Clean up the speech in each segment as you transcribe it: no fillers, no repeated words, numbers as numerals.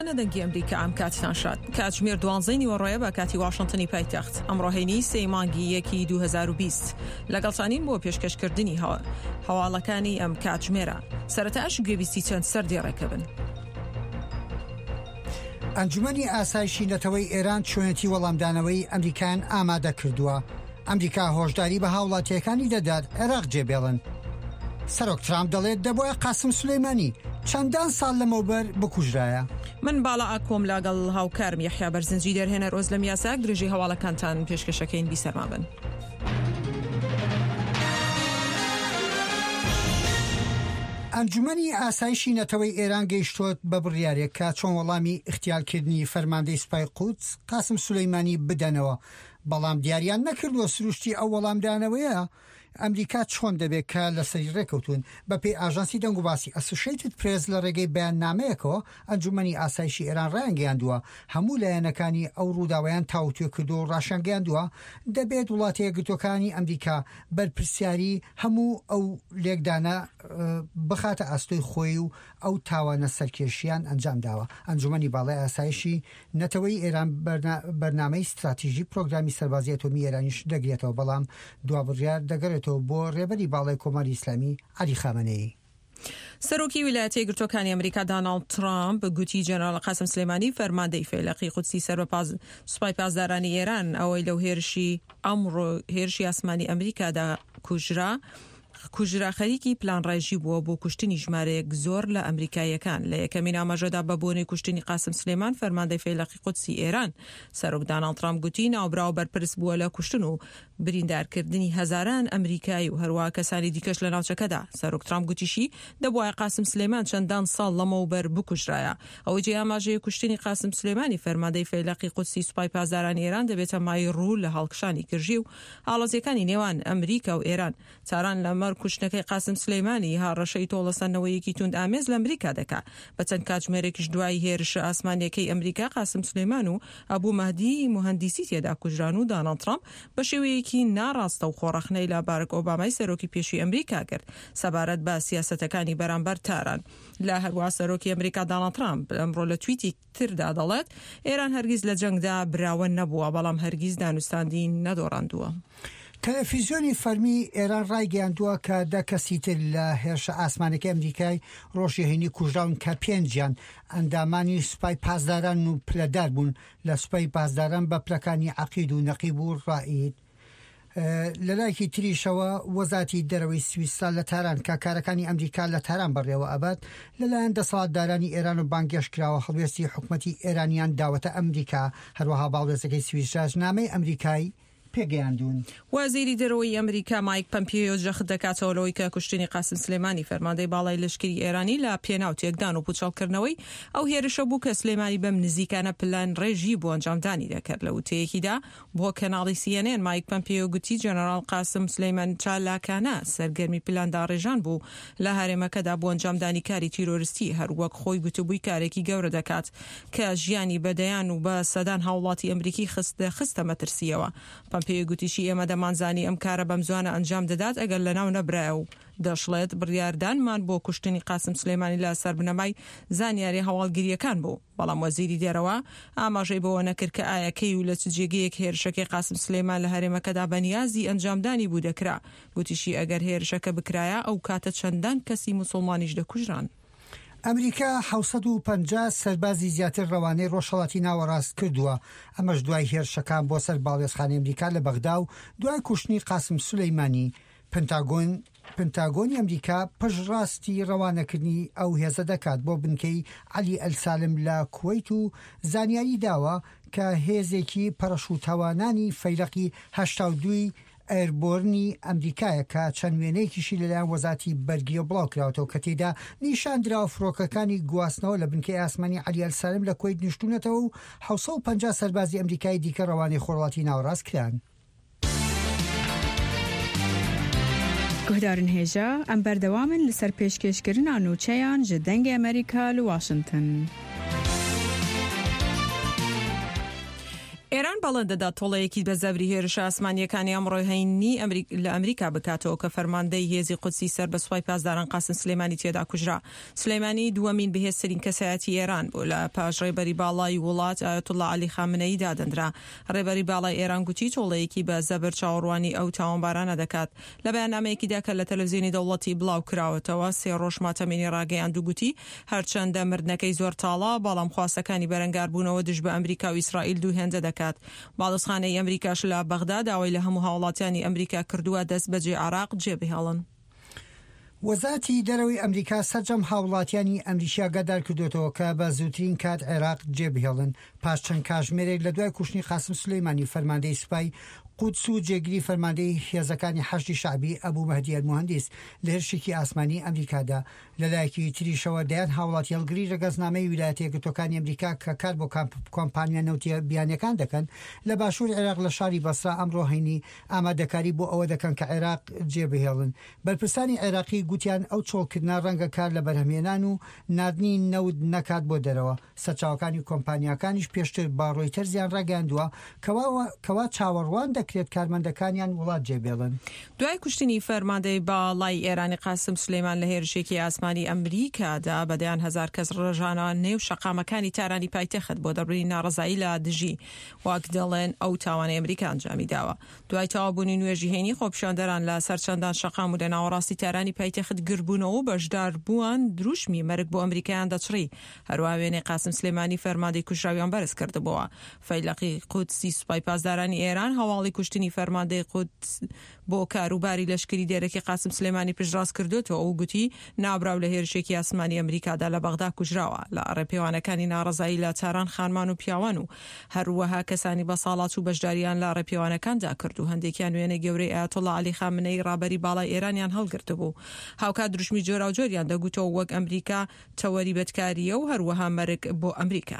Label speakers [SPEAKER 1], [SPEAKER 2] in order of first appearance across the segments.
[SPEAKER 1] نەدەنگی ئەمریکا ئەم کاتتان شاد کاتژمێر 12 نیوەڕۆیە بە کاتی واشنتنی پایتەخت ئەمڕۆهێنی 3 مانگی 2020 لەگەڵتانین بۆ پێشکەشکردنی هەواڵەکانی ئەم کاتژمێرە سەرەتاش گوێبیستی چەند سەردێڕێکە بن.
[SPEAKER 2] ئەنجومەنی ئاسایشی نەتەوەی ئێران چۆنێتی وەڵامدانەوەی ئەمریکان ئامادە کردووە. ئەمریکا هۆشداری بە هاوڵاتیەکانی دەدات عێراق جێبێڵن. سەرۆک ترامپ دەڵێت دەبووە قاسم سولەیمانی چەندان ساڵ لەمەوبەر بکوژرایە.
[SPEAKER 1] من باڵا ئاکۆم لەگەڵ هاوکارم یەحیا بەرزنجی دەرهێنەر ئۆزلەم یاساک درێژی هەواڵەکانتان پێشکەشەکەین بیسەرما بن.
[SPEAKER 2] ئەنجومەنی ئاسایشی نەتەوەی ئێران گەیشتۆت بە بڕیارێک کە چۆن وەڵامی اختیارکردنی فەرماندەی سوپای قودس قاسم سولەیمانی بدەنەوە، بەڵام دیاریان نەکردووە سروشتی ئەو وەڵامدانەوەیە ئەمریکا چۆن دەبێت کە لەسەری ڕێکەوتون. بەپێی ئاژانسی دەنگوباسی ئەسوشیتد پرێس لە ڕێگەی بەیاننامەیەکەوە ئەنجومەنی ئاسایشی ئێران ڕایانگەیاندووە هەموو لایەنەکانی ئەو ڕووداوەیان تاوتوێ کردو و ڕاشانگەیاندووە دەبێت وڵاتە یەکگرتووەکانی ئەمریکا بەرپرسیاری هەموو ئەو لێکدانە بخاتە ئاستۆی خۆی و ئەو تاوانە سەرکێشیان ئەنجام داوە. ئەنجومەنی باڵای ئاسایشی نەتەوەی ئێران بەرنامەی استراتیژی پرۆگرامی سەربازی ئەتۆمی ئێرانیش دەگرێتەوە، بەڵام دوابڕیار دەگەڕێتەوە بۆ ڕێبەری باڵای کۆماری ئیسلامی عەلی خامنەئی.
[SPEAKER 1] سەرۆکی ویلایەتە یەکگرتووەکانی ئەمریکا دۆناڵد ترامپ گوتی جەنەرال قاسم سلێمانی فەرماندەی فەیلقی قودسی سوپای پاسدارانی ئێران ئەوەی لەو هێرشی ئەمڕۆ هێرشی ئاسمانی ئەمریکادا کوژرا خەریکی پلان ڕێژی بووە بۆ کوشتنی ژمارەیەک زۆر لە ئەمریکایەکان. لە یەکەمین ئاماژەدا بە بۆنەی کوشتنی قاسم سلێمان فەرماندەی فەیلقی قودسی ئێران سەرۆک دۆناڵد ترامپ گوتی ناوبراو بەرپرس بووە لە کوشتن و بریندارکردنی هەزاران ئەمریکایی و هەروە کەسانی دیکەش لە ناوچەکەدا. سەرۆک ترامپ گوتیشی دەبوایە قاسم سلێمان چەندان ساڵ لەمەوبەر بکوژرایە. ئەوەی جێ ئاماژەیە کوشتنی قاسم سلێمانی فەرماندەی فەیلقی قودسی سوپای پاسدارانی ئێران دەبێتە مای ڕوو لە هەڵکشانی گرژی و هاڵۆزیەکانی نێوان ئەمریکا و ئێران. چاران لەمەر کوشتنەکەی قاسم سلێمانی هاڕەشەی تۆڵەسەندنەوەیەکی توند ئامێز لە ئەمریکا دەکا. بە چەند کاتژمێرێکیش دوای هێرشە ئاسمانیەکەی ئەمریکا قاسم سلێمان و ئەبوو مەهدی موهەندیسی تێدا کوژران و دۆناڵد ترامپ بە شێوەیەکی ناڕاستە و خۆڕەخنەی لە باراک ئۆبامای سەرۆکی پێشووی ئەمریکا کرد سەبارەت بە سیاسەتەکانی بەرامبەر تاران. لە هەروە سەرۆکی ئەمریکا دۆناڵد ترامپ ئەمڕۆ لە توییتی تردا دەڵێت ئێران هەرگیز لە جەنگدا براوە نەبووە، بەڵام هەرگیز دانوستاندی نەدۆڕاندووە.
[SPEAKER 2] تەلەڤیزیۆنی فەرمی ئێران ڕایگەیاندووە کە 10 کەسی تر لە هێرشە ئاسمانەکەی ئەمریکای ڕۆژێهێنی کوژراون کە 5 ئەندامانی سوپای پاسداران و پلەدار بوون لە سوپای پاسداران بە پلەکانی عەقید و نەقیب و ڕائید. لەلایەکی تریشەوە وەزارەتی دەرەوەی سویسرا لە تاران کە کارەکانی ئەمریکا لە تاران بەڕێوە ئەبات لەلایەن دەسەڵاتدارانی ئێران و بانگێشکراوە هەڵوێستی حکومەتی ئێرانیان داوەتە ئەمریکا. هەروەها باڵێزەکەی سویسراش نامەی ئەمریکای پێگەیاندون.
[SPEAKER 1] وەزیری دەرەوەی ئەمریکا مایک پەمپیۆ جەخت دەکاتەوە لەوەی کە کوشتنی قاسم سلێمانی فەرماندەی باڵای لەشکری ئێرانی لە پێناو تێکدان و پوچەڵکردنەوەی ئەو هێرشە بوو کە سلێمانی بەم نزیکانە پلان ڕێژی بۆ ئەنجامدانی دەکرد. لە وتەیەکیدا بۆ کەناڵی CNN مایک پەمپیۆ گوتی جەنەرال قاسم سلێمان چالاکانە سەرگەرمی پلاندا ڕێژان بوو لە هەرێمەکەدا بۆ ئەنجامدانی کاری تیرۆریستی، هەروەک خۆی گوتبووی کارێکی گەورە دەکات کە ژیانی بەدەیان و بە سەدان هاوڵاتی ئەمریکی خستە مەترسیەوە. پەمپیۆ گوتیشی ئێمە دەمانزانی ئەم کارە بەم زوانە ئەنجام دەدات ئەگەر لەناو نەبرایە و دەشڵێت بڕیاردانمان بۆ کوشتنی قاسم سلێمانی لە سەربنەمای زانیاری هەواڵگیریەکان بوو. بەڵام وەزیری دێرەوە ئاماژەی بەوە نەکرد کە ئایەکەی و لە چ جێگەیەک هێرشەکەی قاسم سلێمان لە هەرێمەکەدا بەنیازی ئەنجامدانی بوو دەکرا. گوتیشی ئەگەر هێرشەکە بکرایە ئەو کاتە چەندان کەسی موسڵمانیش دەکوژران.
[SPEAKER 2] ئەمریکا 750 سەربازی زیاتر ڕەوانەی ڕۆژهەڵاتی ناوەڕاست کردووە. ئەمەش دوای هێرشەکان بۆ سەر باڵێزخانەی ئەمریکا لە بەغدا و دوای کوشتنی قاسم سولەیمانی. پنتاگۆنی ئەمریکا پشڕاستی ڕەوانەکردنی ئەو هێزە دەکات بۆ بنکەی عەلی ئەلسالم لە کوێیت و زانیاری داوە کە هێزێکی پەرەشوتەوانانی فەیلقی 82 ئەیربۆرنی ئەمریکایە کە چەند وێنەیەکیشی لەلایەن وەزارەتی بەرگریە بڵاو کراوەتەوە کە تێدا نیشاندراوە فڕۆکەکانی گواستنەوە لە بنکەی ئاسمانی عەلی ئەلسالم لە کوێیت نیشتونەتەوە و 750 سەربازی ئەمریکای دیکە ڕەوانەی خۆرهەڵاتی ناوەڕاست کران.
[SPEAKER 3] گوهدارن هێژە ئەم بەردەوامن لەسەر پێشکەشکردنا نوچەیان ji dengê ئەمریکا li Washington.
[SPEAKER 1] ئێران بەڵێندەدا تۆڵەیەکی بەزەبری هێرش ئاسمانیەکانی ئەمڕۆی هەینی لە ئەمریکا بکاتەوە کە فەرماندەی هێزی قودسی سەر بە سوپای پاسداران قاسم سلێمانی تێدا کوژرا. سلێمانی دووەمین بەهێزترین کەسایەتی ئێران بوو لە پاش ڕێبەری باڵای وڵات ئایەتوڵڵا عەلی خامنەئی دادەنرا. ڕێبەری باڵای ئێران گوتی تۆڵەیەکی بە زەبر چاوەڕوانی ئەو تاوانبارانە دەکات. لە بەیاننامەیەکیدا کە لە تەلەڤیزیۆنی دەوڵەتی بڵاو کراوەتەوە 3 ڕۆژ ماتەمێنی ڕاگەیاند و گوتی هەرچەندە مردنەکەی زۆر تاڵە بەڵام خواستەکانی بەرەنگاربوونەوە دژ بە ئەمریکا و ئیسرائیل دوو هێندە دەکات. باڵوسخانەی ئەمریکاش لە بەغدا داوای لە هەموو هاوڵاتیانی ئەمریکا کردووە دەست بەجێ عێراق جێبهێڵن.
[SPEAKER 2] وەزارەتی دەرەوەی ئەمریکا سەرجەم هاوڵاتیانی ئەمریکا گەدار کردوێتەوە کە بە زووترین کات عێراق جێبهێڵن پاش چەند کاتژمێرێک لە دوای کوشتنی قاسم سلەیمانی فەرماندەی سوپای قودس و جێگیری فەرماندەی هێزەکانی حەشتی شعبی ئەبوو مەهدی ئەلموهەندیس لە هێرشێکی ئاسمانی ئەمریکادا. لەلایەکی تریشەوە دەیان هاوڵاتی هەڵگری ڕێگەزنامەی ویلایەتە یەکگرتووەکانی ئەمریکا کە کار بۆ کۆمپانیا نەوتیە بیانیەکان دەکەن لە باشووری عێراق لە شاری بەسرا ئەمڕۆ هەینی ئامادەکاری بۆ ئەوە دەکەن کە عێراق جێبهێڵن. بەرپرسانی عێراقی گوتیان ئەو چۆڵکردنا ڕەنگە کار لە بەرهەمێنان و نادنی نەود نەکات بۆ دەرەوە. سەرچاوەکانی کۆمپانیاکانیش پێشتر با ڕۆیتەر زیان ڕاگەاندووە کەوا چاوەڕوان دەکرێت کارمەندەکانیان وڵات جێبێڵن.
[SPEAKER 1] دوای کوشتنی فەرماندەی باڵای ئێرانی قاسم سلەیمان لە هێرشێکی ئاسمانی ئەمریکادا بەدەیان 1000 کەس ڕژانە نێو شەقامەکانی تارانی پایتەخت بۆ دەبڕی ناڕزایی لە دژی واک دەڵێن ئەو تاوانەی ئەمریکا ئەنجامی داوە. دوای تەوابوونی نوێژی هێنی خۆپیشاندەران لە سەرچەندان شەقام و لە ناوەڕاستی تارانی پایتەخت گربوونەوە و بەشدار بووان دروشمی مەرگ بۆ ئەمریکایان دەچڕی. هەروە وێنەی قاسم سلەیمانی فەرماندەی کوژراویان بەرز کردبووە. فەیلقی قودسی سوپای پاسدارانی ئێران هەواڵی کوشتنی فەرماندەی قودس بۆ کاروباری لەشکری دێرەکی قاسم سلەیمانی پشتڕاست کردوێتەوە و گوتی نابراو لە هێرشێکی ئاسمانی ئەمریکادا لە بەغدا کوژراوە. لە ڕێپێوانەکانی ناڕزایی لە چاران خانمان و پیاوان و هەروەها کەسانی بەساڵات و بەشداریان لە ڕێپێوانەکاندا کرد و هەندێکیان وێنە گەورەی ئایەتوڵڵا عەلی خامنەی ڕابەری باڵای ئێرانیان هەڵگرت بوو. هاوکات دروشمی جۆرا و جۆریان دەگوتەوە وەک ئەمریکا تەوەری بەدکاریە و هەروەها مەرگ بۆ ئەمریکا.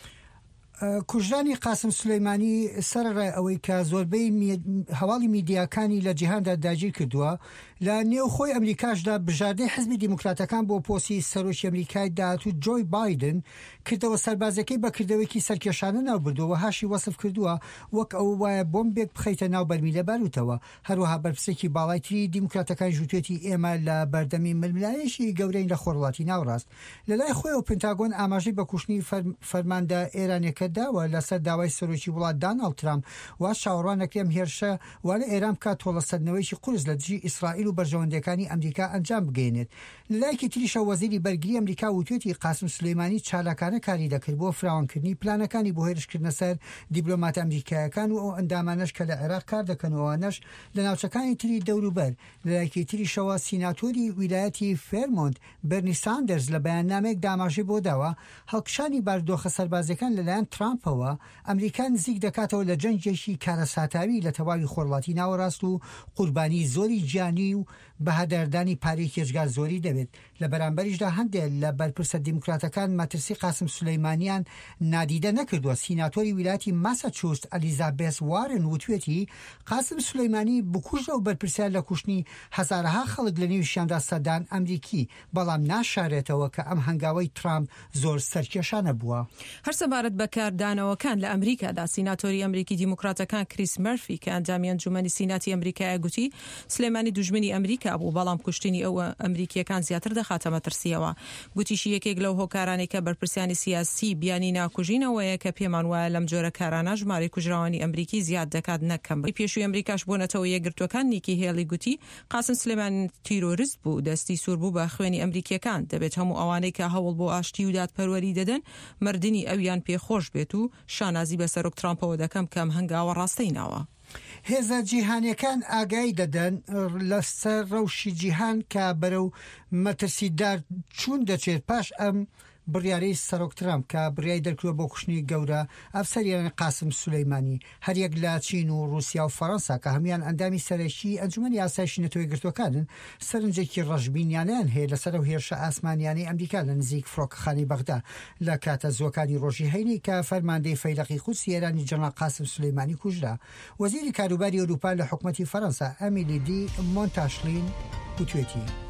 [SPEAKER 2] کوژرانی قاسم سلەیمانی سەرڕای ئەوەی کە زۆربەی هەواڵی میدیاکانی لە جیهاندا داگیر کردووە لە نێو خۆی ئەمریکاشدا بژاردەی حزبی دیموکراتەکان بۆ پۆسی سەرۆکی ئەمریکای داهاتوو جۆی بایدن کردەوە سەربازەکەی بەکردەوەیکی سەرکێشانە ناوبردووە هاشی وەسف کردووە وەک ئەو وایە بۆمبێک بخەیتە ناو بەرمیلە باروتەوە. هەروەها بەرپرسێکی باڵای تری دیموکراتەکان ژووتێتی ئێمە لە بەردەمی ململایەشی گەورەی لە خۆرڵاتی ناوڕاست. لەلای خۆی و پنتاگۆن ئاماژەی بە کوشتنی فەرماندە ئێرانەکە داوە لەسەر داوای سەرۆکی وڵات داناڵد ترامپ وا چاوەڕوان نەکرێم هێرشە وانە ئێران بکات تۆڵەسەدنەوەیکی قورس لە دژی ئیسرائیل و بەرژەوەندەکانی ئەمریکا ئەنجام بگەێنێت. لەلایەکی تریشە وەزیری بەرگری ئەمریکا وتوێتی قاسم سلەیمانی چالاکانە کاری دەکرد بۆ فراوانکردنی پلانەکانی بۆ هێرشکردنە سەر دیبلۆمات ئەمریکایەکان و ئەو ئەندامانەش کە لە عێراق کار دەکەنەوەوانەش لە ناوچەکانی تری دەوروبەر. لەلایەکی تریشەوە سیناتۆری ویلایەتی فێرمۆنت بەرنی ساندرز لە بەیاننامەیەک داماژەی بۆ داوە هەڵکشانی بارودۆخە سەربازەکان لەلایەن ترامپەوە ئەمریکا نزیک دەکاتەوە لە جەنگێکی کارەساتاوی لە تەواوی خۆرڵاتی ناوەڕاست و قوربانی زۆری گیانی و بەهەدەردانی پارەی کێشگار زۆری دەبێت. لە بەرامبەریشدا هەندێک لە بەرپرسە دیموکراتەکان مەترسی قاسم سلەیمانیان نادیدە نەکردووە. سیناتۆری ویلایەتی ماساچوست ئەلیزابێس وارن وتوێتی قاسم سلەیمانی بکوژە و بەرپرسیار لە کوشتنی هەزارها خەڵک لە نێویشیاندا سەدان ئەمریکی بەڵام ناشارێتەوە کە ئەم هەنگاوەی ترامپ زۆر سەرکێشانە بووە.
[SPEAKER 1] هەر سەبارەت بەکاردانەوەکان لە ئەمریکادا سیناتۆری ئەمریکی دیموکراتەکان کریس مەرفی کە ئەنجامی ئەنجومەنی سیناتی ئەمریکایە گوتی سلەیمانی دوژمنی ئەمریکا بوو بەڵام کوشتنی ئەوە ئەمریکیەکان زیاتر دەخاتە مەترسیەوە. گوتیشی یەکێک لەو هۆکارانێک کە بەرپرسیانی سیاسی بیانی ناکوژینەوەیە کە پێمان وایە لەم جۆرە کارانە ژمارەی کوژراوانی ئەمریکی زیاد دەکات نەکەم. پێشووی ئەمریکاش بۆنەتەوە یەکگرتوەکان نیکی هێڵی گوتی قاسم سلەیمانی تیرۆریست بوو دەستی سوور بوو بە خوێنی ئەمریکیەکان دەبێت هەموو ئەوانەی کە هەوڵ بۆ ئاشتی و دادپەروەری دەدەن مردنی ئەویان پێخۆش بێت و شانازی بە سەرۆک ترامپەوە دەکەم کەم هەنگاوە ڕاستەی ناوە.
[SPEAKER 2] هێزە جیهانیەکان ئاگای دەدەن لەسەر ڕەوشی جیهان کە بەرەو مەترسیدار چوون دەچێت پاش ئەم بڕیارەی سەرۆک ترامپ کە بڕیای دەرکووە بۆ کوشتنی گەورە ئەفسەریان قاسم سلەیمانی هەریەک لە چین و رووسیا و فەڕەنسا کە هەمویان ئەندامی سەرەکی ئەنجومەنی ئاسایشی نەتەوەی گرتوەکانن سەرنجێکی ڕەشبینیانیان هەیە لەسەر و هێرشە ئاسمانیانی ئەمریکا لە نزیک فڕۆکەخانەی بەغدا لە کاتە زۆکانی ڕۆژی هەینی کە فەرماندەی فەیلقی قودسی ئێرانی جەنرال قاسم سلەیمانی کوژرا. وەزیری کاروباری ئەوروپا لە حکومەتی فەڕەنسا ئەمیلی دی مۆنتاشلین وتوێتی